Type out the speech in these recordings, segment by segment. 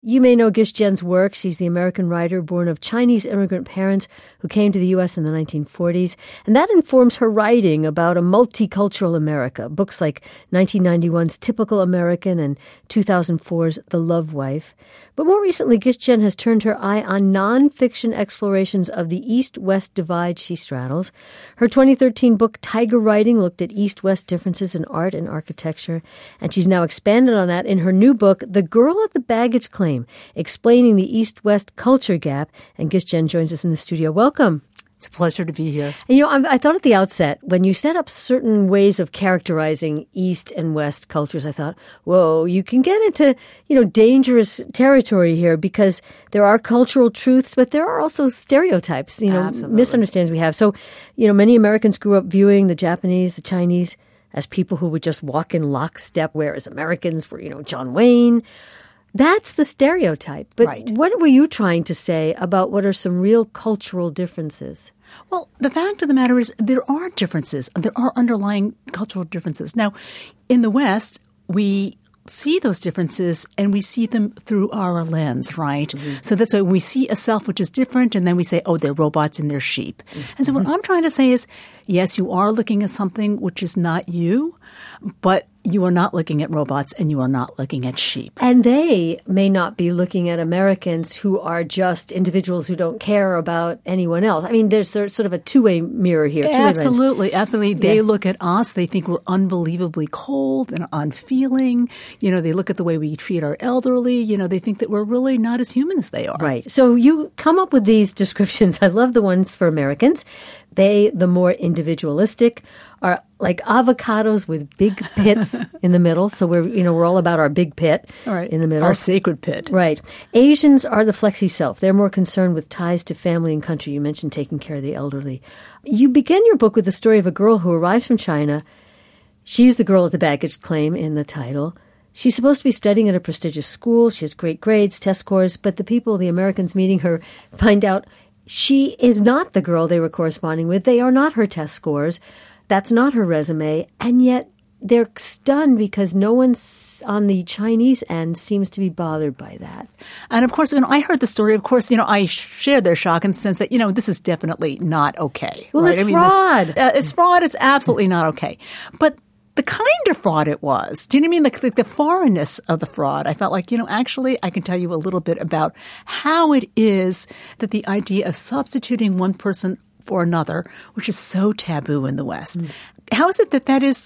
You may know Gish Jen's work. She's the American writer born of Chinese immigrant parents who came to the U.S. in the 1940s. And that informs her writing about a multicultural America. Books like 1991's Typical American and 2004's The Love Wife. But more recently, Gish Jen has turned her eye on nonfiction explorations of the East-West divide she straddles. Her 2013 book, Tiger Writing, looked at East-West differences in art and architecture. And she's now expanded on that in her new book, The Girl at the Baggage Claim, explaining the East-West culture gap. And Gish Jen joins us in the studio. Welcome. It's a pleasure to be here. And, I thought at the outset, when you set up certain ways of characterizing East and West cultures, I thought, whoa, you can get into, dangerous territory here because there are cultural truths, but there are also stereotypes, misunderstandings we have. So, many Americans grew up viewing the Japanese, the Chinese as people who would just walk in lockstep, whereas Americans were, John Wayne. That's the stereotype. But right. What were you trying to say about what are some real cultural differences? Well, the fact of the matter is there are differences. There are underlying cultural differences. Now, in the West, we see those differences and we see them through our lens, right? Mm-hmm. So that's why we see a self which is different and then we say, oh, they're robots and they're sheep. Mm-hmm. And so what I'm trying to say is, yes, you are looking at something which is not you, but you are not looking at robots and you are not looking at sheep. And they may not be looking at Americans who are just individuals who don't care about anyone else. I mean, there's sort of a two-way mirror here. Absolutely. Absolutely. They look at us. They think we're unbelievably cold and unfeeling. They look at the way we treat our elderly. They think that we're really not as human as they are. Right. So you come up with these descriptions. I love the ones for Americans. They, the more individualistic, are like avocados with big pits in the middle. So we're all about our big pit in the middle. Our sacred pit. Right. Asians are the flexi self. They're more concerned with ties to family and country. You mentioned taking care of the elderly. You begin your book with the story of a girl who arrives from China. She's the girl at the baggage claim in the title. She's supposed to be studying at a prestigious school. She has great grades, test scores, but the Americans meeting her, find out she is not the girl they were corresponding with. They are not her test scores. That's not her resume. And yet they're stunned because no one on the Chinese end seems to be bothered by that. And of course, when I heard the story, I shared their shock in the sense that, this is definitely not okay. Well, right? It's fraud. It's fraud. It's absolutely not okay. But the kind of fraud it was, do you know what I mean? The foreignness of the fraud. I felt like, actually I can tell you a little bit about how it is that the idea of substituting one person for another, which is so taboo in the West. Mm. How is it that is,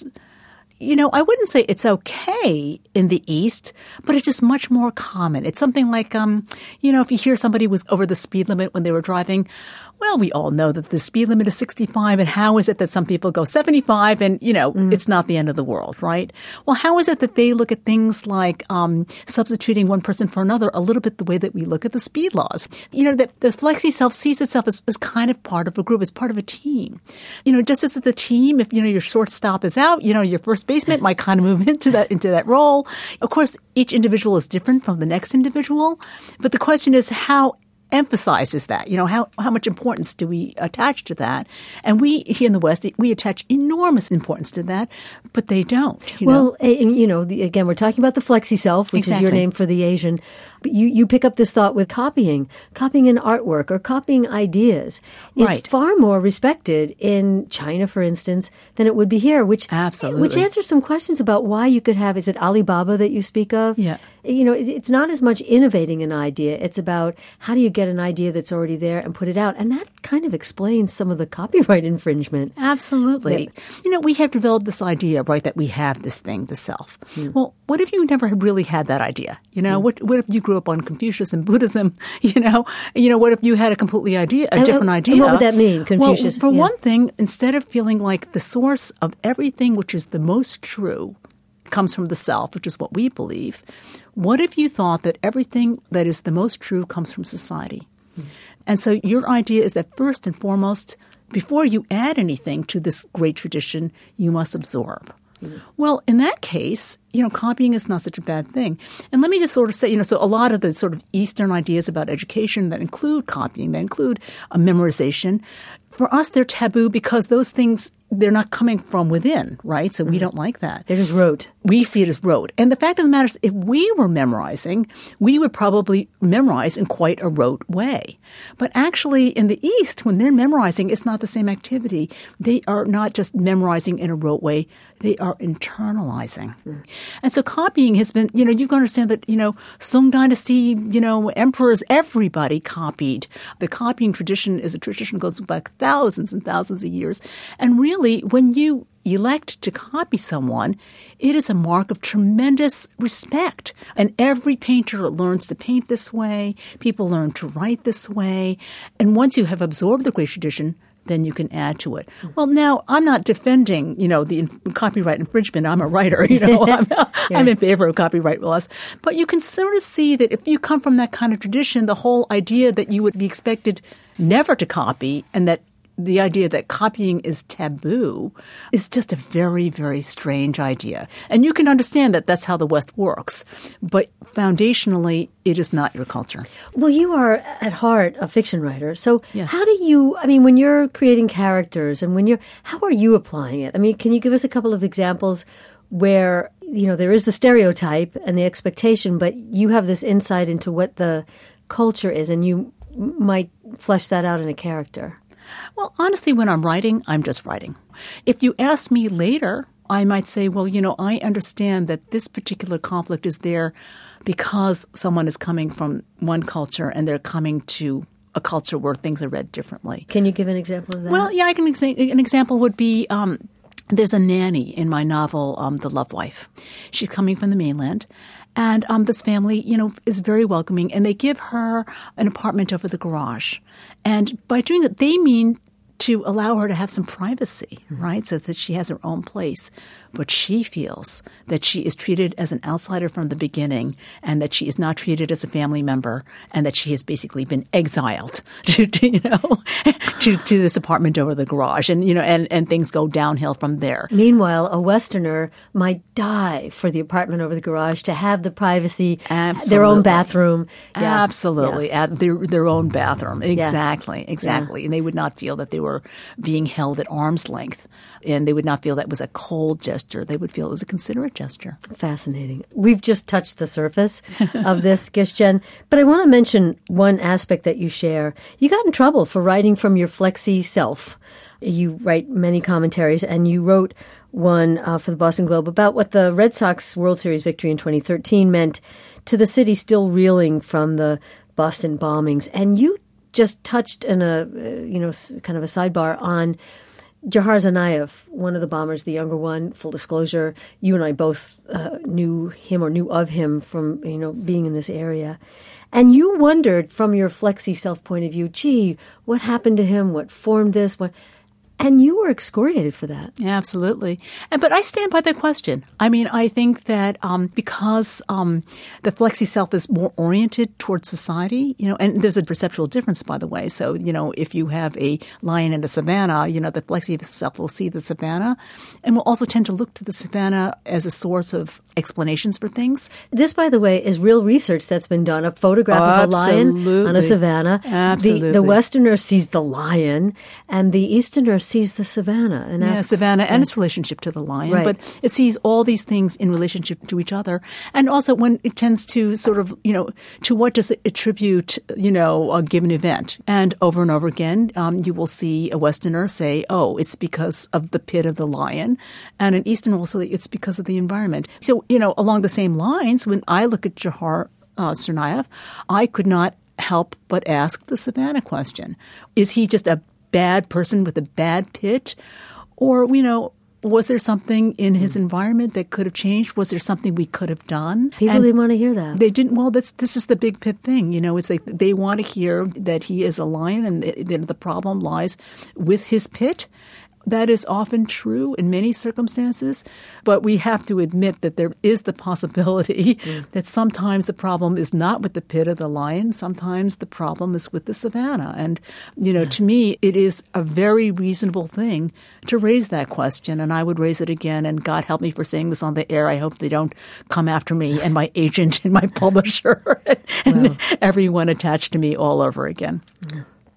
I wouldn't say it's okay in the East, but it's just much more common. It's something like, if you hear somebody was over the speed limit when they were driving, well, we all know that the speed limit is 65, and how is it that some people go 75 and, it's not the end of the world, right? Well, how is it that they look at things like substituting one person for another a little bit the way that we look at the speed laws? The flexi self sees itself as kind of part of a group, as part of a team. Just as the team, if, your shortstop is out, your first baseman might kind of move into that role. Of course, each individual is different from the next individual, but the question is how emphasizes that, how much importance do we attach to that? And we here in the West, we attach enormous importance to that, but they don't. Again, we're talking about the flexi self, which is your name for the Asian. But you pick up this thought with copying an artwork or copying ideas is far more respected in China, for instance, than it would be here, which answers some questions about why you could have, is it Alibaba that you speak of? Yeah. It's not as much innovating an idea. It's about how do you get an idea that's already there and put it out. And that kind of explains some of the copyright infringement. Absolutely. We have developed this idea, right, that we have this thing, the self. Mm. Well, what if you never really had that idea? What if you grew up on Confucius and Buddhism? What if you had a different idea? And what would that mean, Confucius? Well, for one thing, instead of feeling like the source of everything which is the most true comes from the self, which is what we believe, what if you thought that everything that is the most true comes from society? Mm. And so your idea is that first and foremost, before you add anything to this great tradition, you must absorb. Mm. Well, in that case, copying is not such a bad thing. And let me just sort of say, so a lot of the sort of Eastern ideas about education that include copying, that include a memorization, for us, they're taboo because those things, they're not coming from within, right? So we don't like that. They're just rote. We see it as rote. And the fact of the matter is, if we were memorizing, we would probably memorize in quite a rote way. But actually, in the East, when they're memorizing, it's not the same activity. They are not just memorizing in a rote way. They are internalizing. And so copying has been, you've got to understand that, Song Dynasty, emperors, everybody copied. The copying tradition is a tradition that goes back thousands and thousands of years. And really, when you elect to copy someone, it is a mark of tremendous respect. And every painter learns to paint this way. People learn to write this way. And once you have absorbed the great tradition, then you can add to it. Well, now, I'm not defending, the copyright infringement. I'm a writer, I'm in favor of copyright laws. But you can sort of see that if you come from that kind of tradition, the whole idea that you would be expected never to copy and that the idea that copying is taboo is just a very, very strange idea. And you can understand that that's how the West works. But foundationally, it is not your culture. Well, you are at heart a fiction writer. So yes. How do you, when you're creating characters and how are you applying it? Can you give us a couple of examples where, there is the stereotype and the expectation, but you have this insight into what the culture is and you might flesh that out in a character? Well, honestly, when I'm writing, I'm just writing. If you ask me later, I might say, well, I understand that this particular conflict is there because someone is coming from one culture and they're coming to a culture where things are read differently. Can you give an example of that? Well, yeah, an example would be there's a nanny in my novel, The Love Wife. She's coming from the mainland. And this family, is very welcoming, and they give her an apartment over the garage. And by doing that, they mean to allow her to have some privacy, right, so that she has her own place. But she feels that she is treated as an outsider from the beginning and that she is not treated as a family member and that she has basically been exiled to this apartment over the garage. And, and things go downhill from there. Meanwhile, a Westerner might die for the apartment over the garage to have the privacy, Absolutely. Their own bathroom. Yeah. Absolutely. Yeah. At their own bathroom. Exactly. Yeah. Exactly. Yeah. And they would not feel that they were being held at arm's length. And they would not feel that was a cold gesture. They would feel it was a considerate gesture. Fascinating. We've just touched the surface of this, Gish-Jen. But I want to mention one aspect that you share. You got in trouble for writing from your flexi self. You write many commentaries, and you wrote one for the Boston Globe about what the Red Sox World Series victory in 2013 meant to the city still reeling from the Boston bombings. And you just touched in a, kind of a sidebar on Jahar Tsarnaev, one of the bombers, the younger one. Full disclosure, you and I both knew him or knew of him from, being in this area. And you wondered from your flexi self point of view, gee, what happened to him? What formed this? And you were excoriated for that. Absolutely. But I stand by that question. I think that because the flexi self is more oriented towards society, and there's a perceptual difference, by the way. So, if you have a lion in a savanna, the flexi self will see the savanna and will also tend to look to the savanna as a source of explanations for things. This, by the way, is real research that's been done. A photograph of a lion on a savanna. Absolutely. The Westerner sees the lion and the Easterner sees the savanna. And savanna and its relationship to the lion. Right. But it sees all these things in relationship to each other. And also when it tends to sort of, to what does it attribute, a given event. And over again, you will see a Westerner say, oh, it's because of the pit of the lion. And an Easterner will say it's because of the environment. So, along the same lines, when I look at Jahar Tsarnaev, I could not help but ask the savanna question. Is he just a bad person with a bad pit? Or, was there something in his environment that could have changed? Was there something we could have done? People didn't want to hear that. They didn't. Well, this is the big pit thing, is they want to hear that he is a lion and the problem lies with his pit. That is often true in many circumstances, but we have to admit that there is the possibility that sometimes the problem is not with the pit of the lion. Sometimes the problem is with the savanna. And, to me, it is a very reasonable thing to raise that question. And I would raise it again. And God help me for saying this on the air. I hope they don't come after me and my agent and my publisher and everyone attached to me all over again.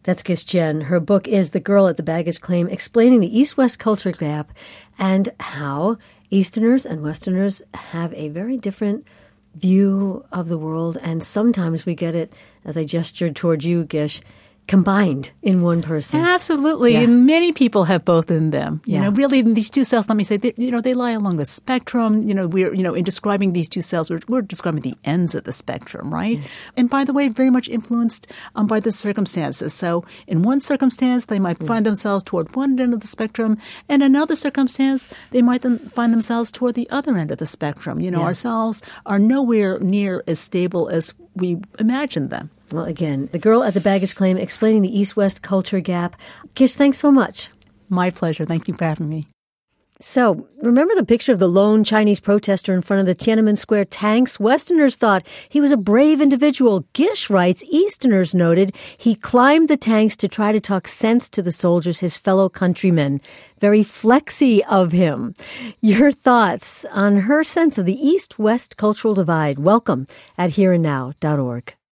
That's Gish Jen. Her book is The Girl at the Baggage Claim, explaining the East-West culture gap and how Easterners and Westerners have a very different view of the world. And sometimes we get it, as I gestured toward you, Gish, combined in one person. Absolutely. Yeah. And many people have both in them. Yeah. You know, really, these two cells, let me say, they lie along the spectrum. We're, in describing these two cells, we're describing the ends of the spectrum, right? And by the way, very much influenced by the circumstances. So in one circumstance, they might find themselves toward one end of the spectrum. And another circumstance, they might then find themselves toward the other end of the spectrum. Our cells are nowhere near as stable as we imagined them. Well, again, The Girl at the Baggage Claim, explaining the East-West culture gap. Gish, thanks so much. My pleasure. Thank you for having me. So, remember the picture of the lone Chinese protester in front of the Tiananmen Square tanks? Westerners thought he was a brave individual. Gish writes, Easterners noted he climbed the tanks to try to talk sense to the soldiers, his fellow countrymen. Very flexy of him. Your thoughts on her sense of the East-West cultural divide? Welcome at hereandnow.org.